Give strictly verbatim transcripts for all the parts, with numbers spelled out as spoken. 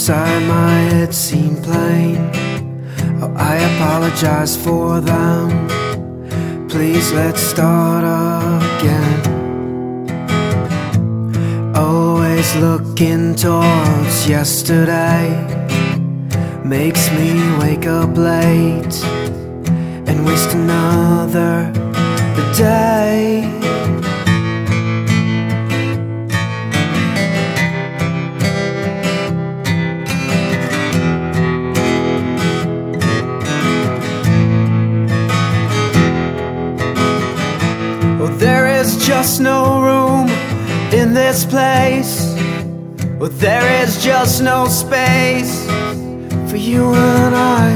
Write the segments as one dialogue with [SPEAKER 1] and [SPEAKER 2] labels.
[SPEAKER 1] inside my head seem plain. Oh, I apologize for them. Please, let's start again. Always looking towards yesterday makes me wake up late and waste another day. Well, there is just no room in this place. Well, there is just no space for you and I.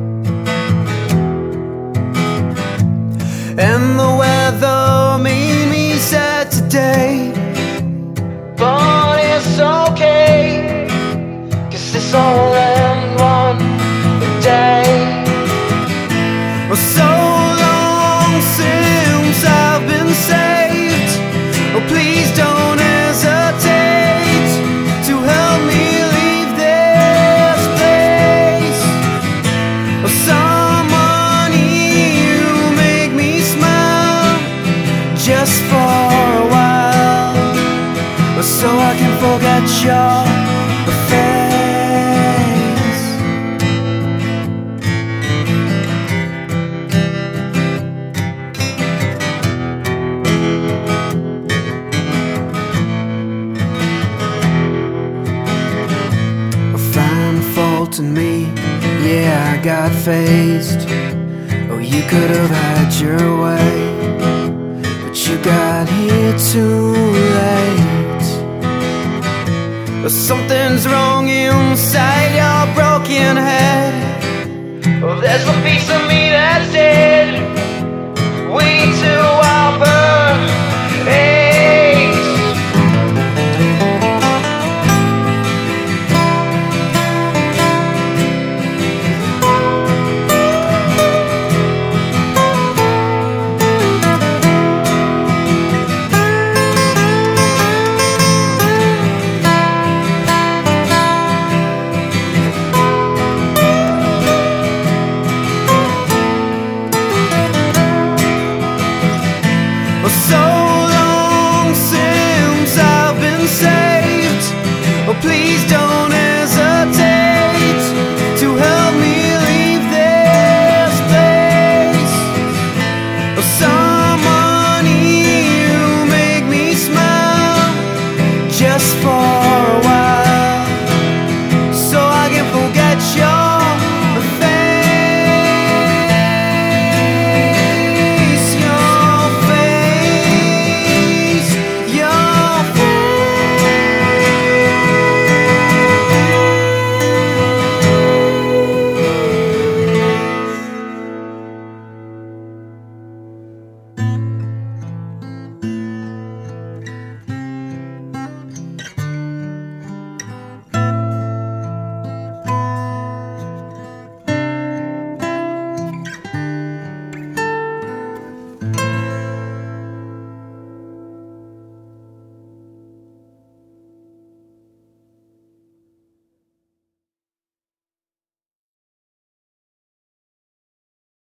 [SPEAKER 1] And the weather made me sad today, but it's okay, 'cause this all ends one day. Well, so long since I've been saved. Oh, please don't hesitate to help me leave this place. Oh, someone here make me smile just for a while, so I can forget your face. Find fault in me, yeah, I got phased. Oh, you could have had your way, but you got here too late. But something's wrong inside your broken head. Oh, there's a piece of me that